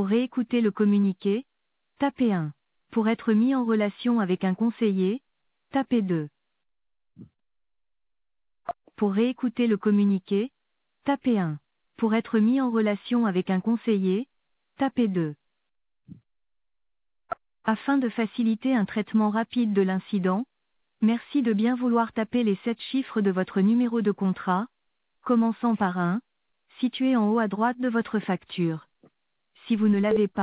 Pour réécouter le communiqué, tapez 1. Pour être mis en relation avec un conseiller, tapez 2. Pour réécouter le communiqué, tapez 1. Pour être mis en relation avec un conseiller, tapez 2. Afin de faciliter un traitement rapide de l'incident, merci de bien vouloir taper les 7 chiffres de votre numéro de contrat, commençant par 1, situé en haut à droite de votre facture. Si vous ne l'avez pas,